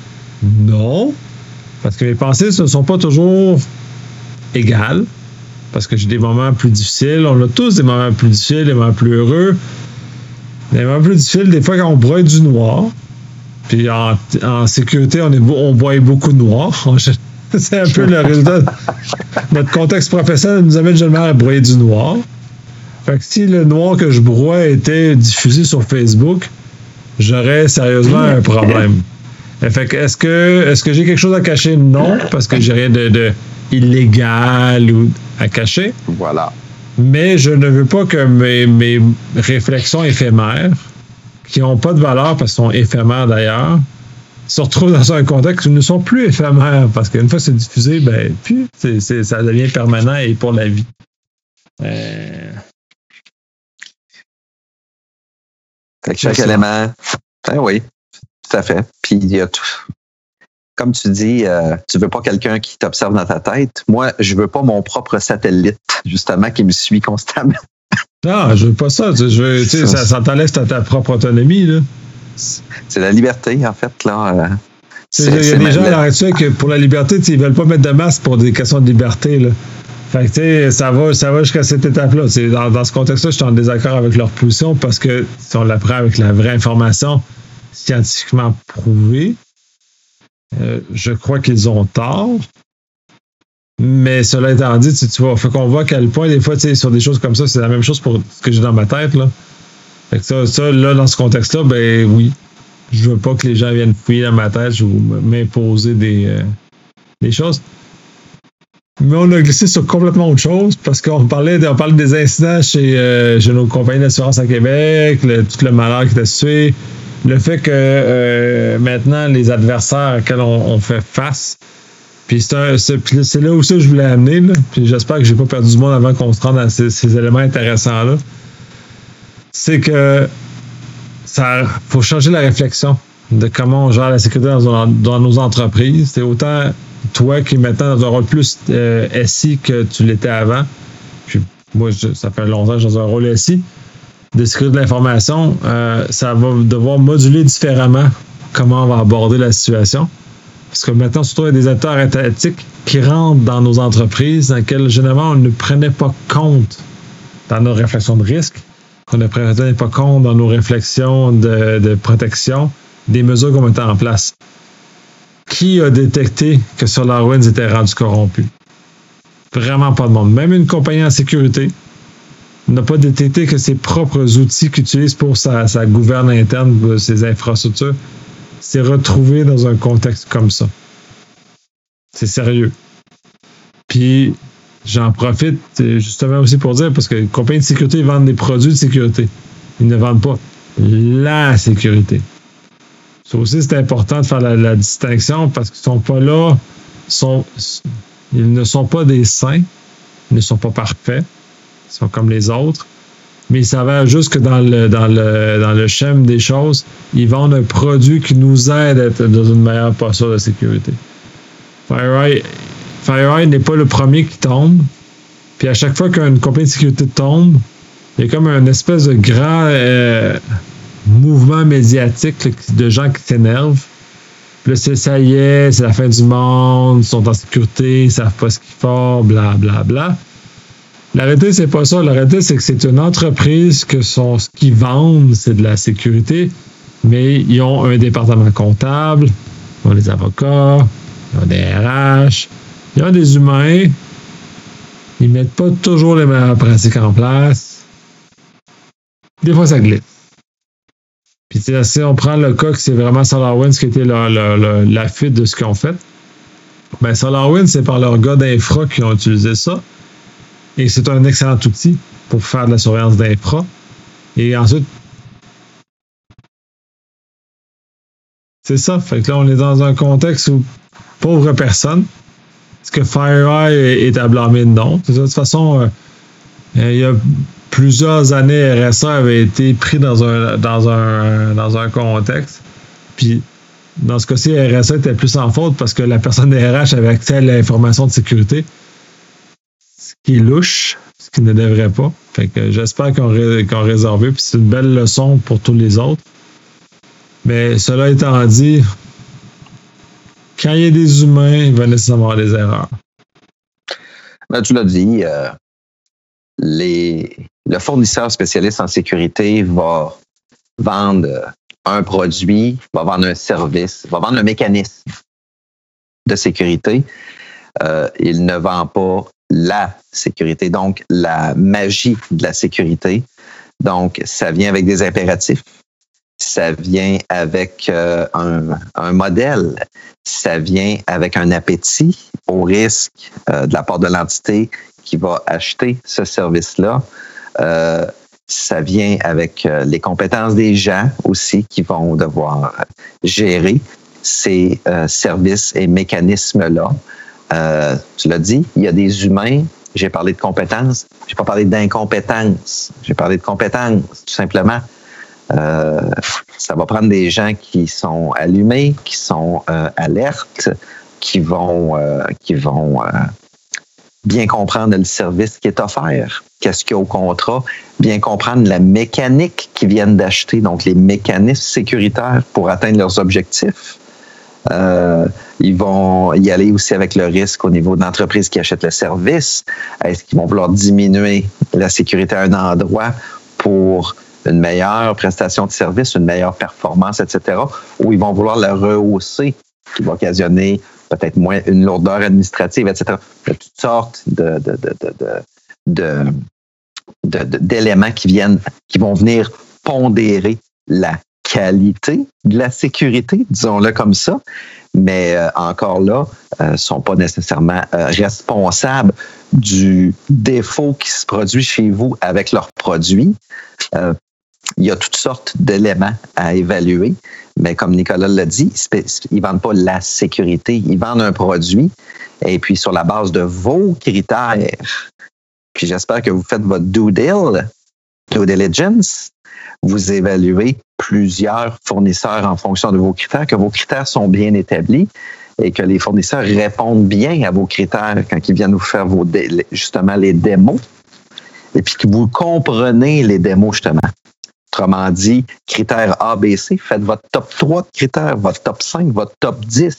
Non. Parce que mes pensées ne sont pas toujours égales. parce que j'ai des moments plus difficiles. On a tous des moments plus difficiles, des moments plus heureux. Les moments plus difficiles, des fois, quand on broie du noir, puis en sécurité, on broie beaucoup de noir. C'est un peu le résultat. Notre contexte professionnel nous amène généralement à broyer du noir. Fait que si le noir que je broie était diffusé sur Facebook, j'aurais sérieusement un problème. Fait que est-ce que j'ai quelque chose à cacher? Non, parce que j'ai rien de illégal ou à cacher.
Voilà.
Mais je ne veux pas que mes réflexions éphémères, qui n'ont pas de valeur parce qu'elles sont éphémères d'ailleurs, se retrouvent dans un contexte où ils ne sont plus éphémères, parce qu'une fois que c'est diffusé, ben, puis ça devient permanent et pour la vie.
Fait que chaque élément, oui, tout à fait. Puis il y a tout. Comme tu dis, tu veux pas quelqu'un qui t'observe dans ta tête. Moi, je veux pas mon propre satellite, justement, qui me suit constamment.
Non, je veux pas ça. Ça t'enlève ta propre autonomie, là.
C'est la liberté, en fait, là.
Il y a des gens à l'heure actuelle que pour la liberté, ils veulent pas mettre de masque pour des questions de liberté, là. Fait que, tu sais, ça va jusqu'à cette étape-là. Dans ce contexte-là, je suis en désaccord avec leur position parce que si on la prend avec la vraie information scientifiquement prouvée, je crois qu'ils ont tort. Mais cela étant dit, tu vois, fait qu'on voit à quel point, des fois, tu sais, sur des choses comme ça, c'est la même chose pour ce que j'ai dans ma tête, là. Fait que ça, là, dans ce contexte-là, ben oui. Je veux pas que les gens viennent fouiller dans ma tête ou m'imposer des choses. Mais on a glissé sur complètement autre chose parce qu'on parle des incidents chez nos compagnies d'assurance à Québec, tout le malheur qui était suivi, le fait que maintenant, les adversaires auxquels on fait face, puis c'est là où ça je voulais amener, là, puis j'espère que j'ai pas perdu du monde avant qu'on se rende à ces éléments intéressants-là, c'est que faut changer la réflexion de comment on gère la sécurité dans nos entreprises. C'est autant toi qui es maintenant dans un rôle plus SI que tu l'étais avant. Puis moi, ça fait longtemps que je suis dans un rôle SI. De sécurité de l'information, ça va devoir moduler différemment comment on va aborder la situation. Parce que maintenant, surtout, il y a des acteurs étatiques qui rentrent dans nos entreprises dans lesquelles, généralement, on ne prenait pas compte dans nos réflexions de risque, qu'on ne prenait pas compte dans nos réflexions de protection des mesures qu'on mettait en place. Qui a détecté que SolarWinds était rendu corrompu? Vraiment pas de monde. Même une compagnie en sécurité n'a pas détecté que ses propres outils qu'il utilise pour sa gouverne interne, ses infrastructures, s'est retrouvé dans un contexte comme ça. C'est sérieux. Puis, j'en profite justement aussi pour dire, parce que les compagnies de sécurité vendent des produits de sécurité. Ils ne vendent pas la sécurité. Ça aussi, c'est important de faire la distinction parce qu'ils ne sont pas là, ils ne sont pas des saints, ils ne sont pas parfaits, ils sont comme les autres, mais il s'avère juste que dans le schème des choses, ils vendent un produit qui nous aide à être dans une meilleure posture de sécurité. FireEye n'est pas le premier qui tombe, puis à chaque fois qu'une compagnie de sécurité tombe, il y a comme une espèce de grand mouvement médiatique là, de gens qui s'énervent. Puis là, ça y est, c'est la fin du monde, ils sont en sécurité, ils savent pas ce qu'ils font, bla bla bla. La réalité, c'est pas ça. La réalité, c'est que c'est une entreprise que ce qu'ils vendent, c'est de la sécurité, mais ils ont un département comptable, ils ont des avocats, ils ont des RH, ils ont des humains, ils mettent pas toujours les meilleures pratiques en place. Des fois, ça glisse. Puis si on prend le cas que c'est vraiment SolarWinds qui était la fuite de ce qu'ils ont fait, ben SolarWinds, c'est par leurs gars d'infra qui ont utilisé ça. Et c'est un excellent outil pour faire de la surveillance d'infra. Et ensuite, c'est ça. Fait que là, on est dans un contexte où pauvre personne. Est-ce que FireEye est à blâmer? Non. De toute façon, il y a plusieurs années, RSA avait été pris dans un contexte. Puis, dans ce cas-ci, RSA était plus en faute parce que la personne des RH avait accès à l'information de sécurité. Ce qui est louche, ce qui ne devrait pas. Fait que j'espère qu'on réservé, puis c'est une belle leçon pour tous les autres. Mais cela étant dit, quand il y a des humains, il va nécessairement avoir des erreurs.
Ben, tu l'as dit, le fournisseur spécialiste en sécurité va vendre un produit, va vendre un service, va vendre un mécanisme de sécurité. Il ne vend pas la sécurité, donc la magie de la sécurité. Donc, ça vient avec des impératifs, ça vient avec un modèle, ça vient avec un appétit au risque de la part de l'entité qui va acheter ce service-là. Ça vient avec les compétences des gens aussi qui vont devoir gérer ces services et mécanismes-là. Tu l'as dit, il y a des humains. J'ai parlé de compétences. J'ai pas parlé d'incompétence. J'ai parlé de compétences, tout simplement. Ça va prendre des gens qui sont allumés, qui sont alertes, qui vont bien comprendre le service qui est offert, qu'est-ce qu'il y a au contrat, bien comprendre la mécanique qu'ils viennent d'acheter, donc les mécanismes sécuritaires pour atteindre leurs objectifs. Ils vont y aller aussi avec le risque au niveau de l'entreprise qui achète le service. Est-ce qu'ils vont vouloir diminuer la sécurité à un endroit pour une meilleure prestation de service, une meilleure performance, etc., ou ils vont vouloir la rehausser, qui va occasionner peut-être moins une lourdeur administrative, etc. Il y a toutes sortes d'éléments qui vont venir pondérer la qualité de la sécurité, disons-le comme ça, mais encore là, ne sont pas nécessairement responsables du défaut qui se produit chez vous avec leurs produits. Il y a toutes sortes d'éléments à évaluer, mais comme Nicolas l'a dit, ils ne vendent pas la sécurité, ils vendent un produit, et puis sur la base de vos critères, puis j'espère que vous faites votre due diligence, vous évaluez plusieurs fournisseurs en fonction de vos critères, que vos critères sont bien établis et que les fournisseurs répondent bien à vos critères quand ils viennent vous faire justement les démos, et puis que vous comprenez les démos justement. Autrement dit, critères A, B, C, faites votre top 3 de critères, votre top 5, votre top 10,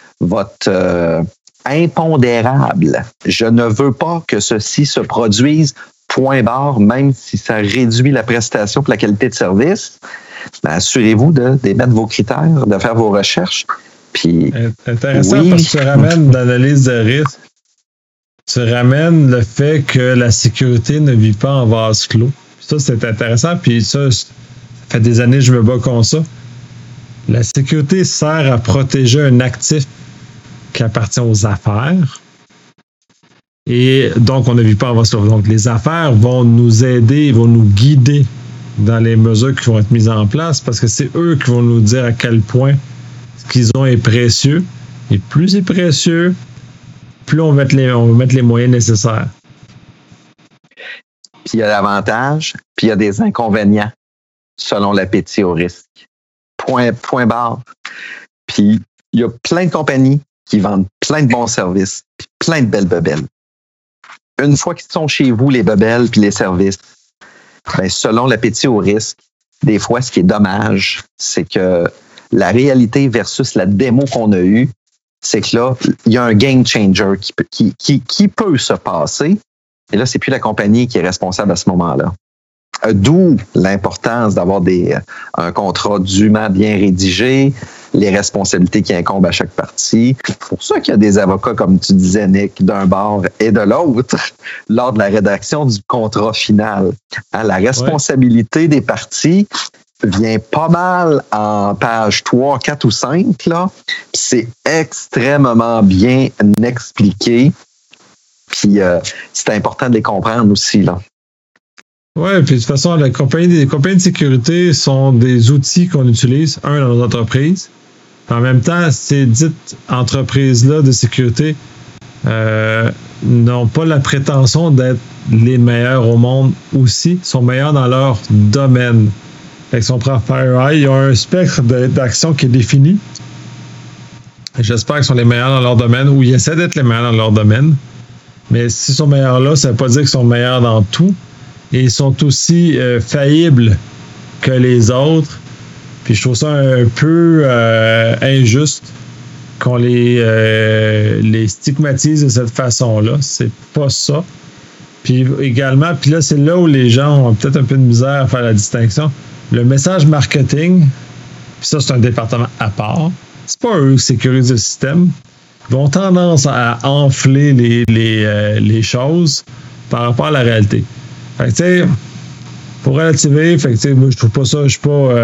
votre impondérable. Je ne veux pas que ceci se produise, point barre, même si ça réduit la prestation pour la qualité de service. Assurez-vous d'émettre vos critères, de faire vos recherches. Puis,
intéressant parce que tu ramènes l'analyse de risque. Tu ramènes le fait que la sécurité ne vit pas en vase clos. Ça, c'est intéressant. Puis ça fait des années que je me bats contre ça. La sécurité sert à protéger un actif qui appartient aux affaires. Et donc, on ne vit pas en vase clos. Donc, les affaires vont nous aider, vont nous guider dans les mesures qui vont être mises en place parce que c'est eux qui vont nous dire à quel point ce qu'ils ont est précieux. Et plus c'est précieux, plus on va mettre les moyens nécessaires.
Puis il y a l'avantage, puis il y a des inconvénients selon l'appétit au risque. Point barre. Puis il y a plein de compagnies qui vendent plein de bons services, puis plein de belles bebelles. Une fois qu'ils sont chez vous, les bebelles puis les services, ben, selon l'appétit au risque, des fois, ce qui est dommage, c'est que la réalité versus la démo qu'on a eue, c'est que là, il y a un game changer qui peut se passer. Et là, c'est plus la compagnie qui est responsable à ce moment-là. D'où l'importance d'avoir un contrat dûment bien rédigé, les responsabilités qui incombent à chaque partie. C'est pour ça qu'il y a des avocats, comme tu disais, Nick, d'un bord et de l'autre, lors de la rédaction du contrat final. La responsabilité des parties vient pas mal en page 3, 4 ou 5, là. Puis c'est extrêmement bien expliqué. Puis c'est important de les comprendre aussi, là.
Oui, puis de toute façon, les compagnies de sécurité sont des outils qu'on utilise, dans nos entreprises. Puis en même temps, ces dites entreprises-là de sécurité n'ont pas la prétention d'être les meilleures au monde aussi, sont meilleures dans leur domaine. Fait que si on prend FireEye, ils ont un spectre d'action qui est défini. J'espère qu'ils sont les meilleurs dans leur domaine ou ils essaient d'être les meilleurs dans leur domaine. Mais s'ils sont meilleurs là, ça ne veut pas dire qu'ils sont meilleurs dans tout. Et ils sont aussi faillibles que les autres. Puis je trouve ça un peu injuste qu'on les stigmatise de cette façon-là. C'est pas ça. Puis également, puis là, c'est là où les gens ont peut-être un peu de misère à faire la distinction. Le message marketing, puis ça, c'est un département à part. C'est pas eux qui sécurisent le système. Ils ont tendance à enfler les choses par rapport à la réalité. Fait que, tu sais, pour relativer, fait que, tu sais, moi, je trouve pas ça, je suis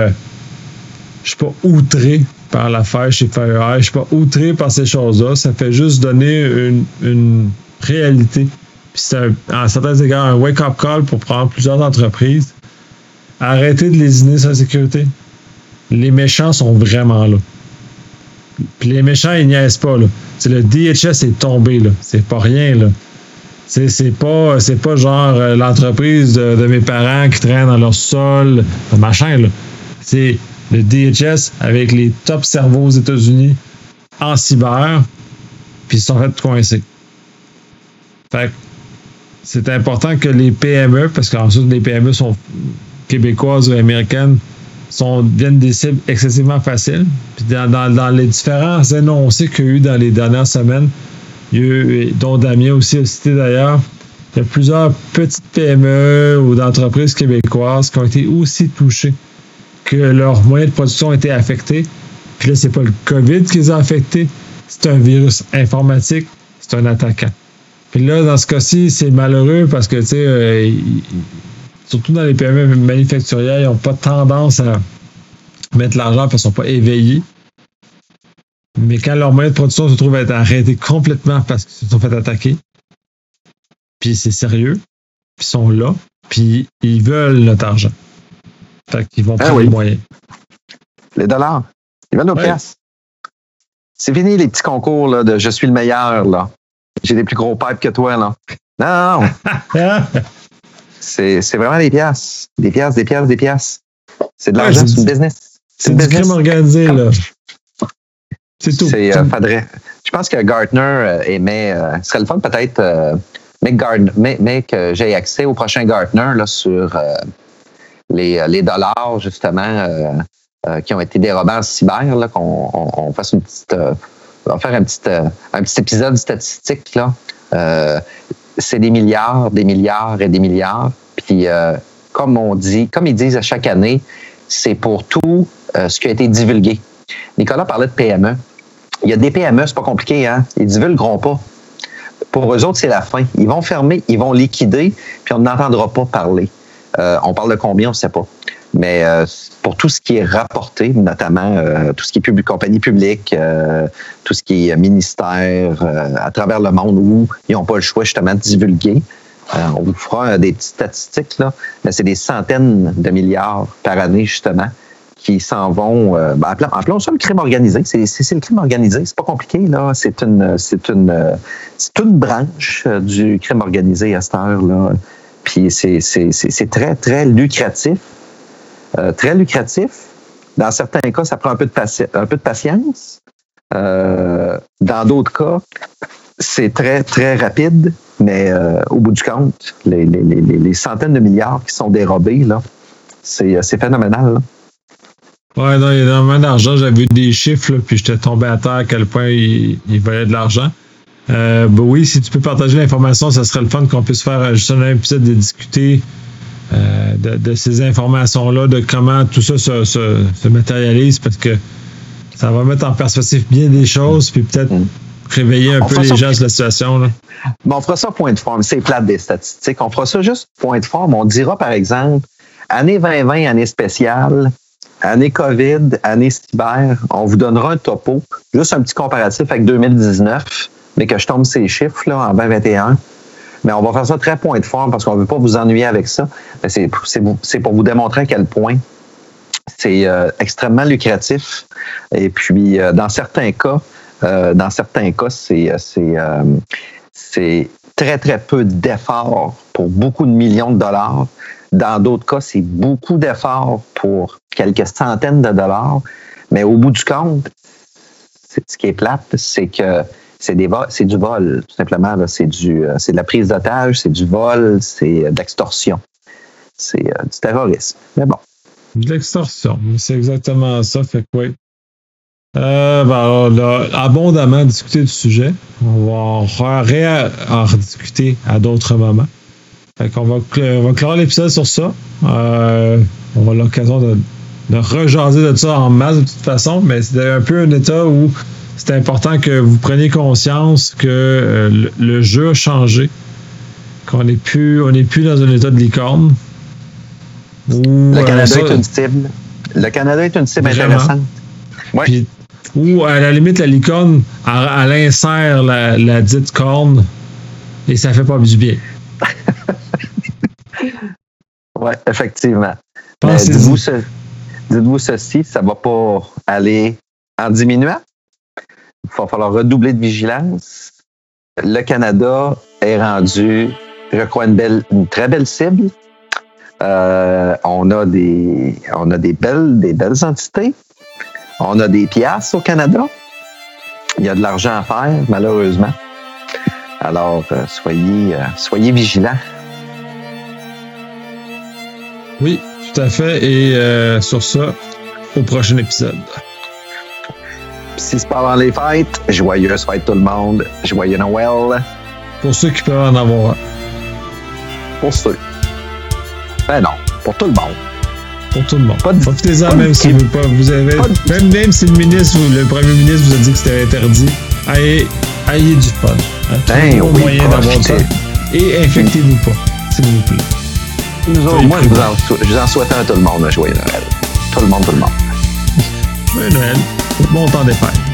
pas outré par l'affaire chez FireEye, je suis pas outré par ces choses-là. Ça fait juste donner une réalité. Puis c'est à certains égards un wake-up call pour prendre plusieurs entreprises. Arrêtez de lésiner sur la sécurité. Les méchants sont vraiment là. Puis les méchants, ils niaisent pas, là. C'est le DHS est tombé, là. C'est pas rien, là. C'est pas genre l'entreprise de mes parents qui traînent dans leur sol, machin, là. C'est le DHS avec les top cerveaux aux États-Unis en cyber, puis ils se sont fait coincer. Fait que c'est important que les PME, parce qu'ensuite les PME sont québécoises ou américaines, deviennent des cibles excessivement faciles. Puis dans les différents énoncés qu'il y a eu dans les dernières semaines, il y a eu, dont Damien aussi a cité d'ailleurs, il y a plusieurs petites PME ou d'entreprises québécoises qui ont été aussi touchées, que leurs moyens de production ont été affectés. Puis là, c'est pas le COVID qui les a affectés, c'est un virus informatique, c'est un attaquant. Puis là, dans ce cas-ci, c'est malheureux parce que, tu sais, surtout dans les PME manufacturières, ils n'ont pas tendance à mettre l'argent parce qu'ils ne sont pas éveillés. Mais quand leurs moyens de production se trouvent à être arrêtés complètement parce qu'ils se sont fait attaquer, puis c'est sérieux, puis ils sont là, puis ils veulent notre argent. Fait qu'ils vont prendre les moyens.
Les dollars. Ils veulent nos pièces. C'est fini les petits concours là, de « je suis le meilleur », là. J'ai des plus gros pipes que toi, là. Non. C'est vraiment des pièces. Des pièces, des pièces, des pièces. C'est de l'argent, c'est une business.
C'est du crime organisé, là. C'est tout.
Je pense que Gartner ce serait le fun peut-être, mais que j'ai accès au prochain Gartner là, sur les dollars, justement, qui ont été dérobés en cyber, là, qu'on fasse une petite... on va faire un petit épisode statistique, là. C'est des milliards et des milliards. Puis, comme ils disent à chaque année, c'est pour tout ce qui a été divulgué. Nicolas parlait de PME. Il y a des PME, c'est pas compliqué, hein? Ils divulgueront pas. Pour eux autres, c'est la fin. Ils vont fermer, ils vont liquider, puis on n'entendra pas parler. On parle de combien, on ne sait pas. Mais pour tout ce qui est rapporté, notamment tout ce qui est compagnie publique, tout ce qui est ministère à travers le monde où ils n'ont pas le choix justement de divulguer. On vous fera des petites statistiques, là, mais c'est des centaines de milliards par année, justement, qui s'en vont. Appelons ça le crime organisé. C'est le crime organisé. C'est pas compliqué, là. C'est une branche du crime organisé à cette heure-là. Puis c'est très, très lucratif. Très lucratif. Dans certains cas, ça prend un peu de patience. Dans d'autres cas, c'est très, très rapide, mais au bout du compte, les centaines de milliards qui sont dérobés, là, c'est phénoménal. Là.
Ouais, non, il y a énormément d'argent. J'avais vu des chiffres, là, puis j'étais tombé à terre à quel point il valait de l'argent. Oui, si tu peux partager l'information, ça serait le fun qu'on puisse faire juste un épisode de discuter de ces informations-là, de comment tout ça se matérialise, parce que ça va mettre en perspective bien des choses, puis peut-être réveiller un peu les gens sur la situation. Là.
Mais on fera ça point de forme. C'est plate des statistiques. On fera ça juste point de forme. On dira, par exemple, année 2020, année spéciale, année COVID, année cyber. On vous donnera un topo, juste un petit comparatif avec 2019, mais que je tombe ces chiffres là, en 2021. Mais on va faire ça très point de forme parce qu'on ne veut pas vous ennuyer avec ça. C'est pour vous démontrer à quel point c'est extrêmement lucratif. Et puis, dans certains cas, c'est très, très peu d'efforts pour beaucoup de millions de dollars. Dans d'autres cas, c'est beaucoup d'efforts pour quelques centaines de dollars. Mais au bout du compte, ce qui est plate, c'est que c'est du vol, tout simplement. Là. C'est de la prise d'otage, c'est du vol, c'est de l'extorsion. C'est du terrorisme. Mais bon.
De l'extorsion, c'est exactement ça. Fait que oui. Alors, on a abondamment discuté du sujet. On va en rediscuter à d'autres moments. Fait qu'on va clore l'épisode sur ça. On va avoir l'occasion de rejaser de ça en masse de toute façon, mais c'est un peu un état où c'est important que vous preniez conscience que le jeu a changé, qu'on n'est plus dans un état de licorne.
Le Canada est une cible. Le Canada est une cible intéressante.
Ouais. Puis, ou à la limite, la licorne, elle insère la dite corne et ça fait pas du bien.
Oui, effectivement. Mais dites-vous ceci, ça va pas aller en diminuant. Il va falloir redoubler de vigilance. Le Canada est rendu, je crois, une très belle cible. On a des belles entités. On a des piastres au Canada. Il y a de l'argent à faire, malheureusement. Alors, soyez vigilants.
Oui, tout à fait. Et sur ça, au prochain épisode.
Si c'est pas avant les fêtes, joyeuses fêtes tout le monde. Joyeux Noël.
Pour ceux qui peuvent en avoir un.
Pour ceux. Ben non, pour tout le monde.
Pour tout le monde. Profitez-en même si vous avez. Même si le premier ministre vous a dit que c'était interdit, ayez du fun. Trouvez un moyen d'avoir ça. Et infectez-vous pas, s'il vous plaît.
Moi, je vous en souhaite à tout le monde un joyeux Noël. Tout le monde.
Joyeux Noël. Bon temps des fêtes.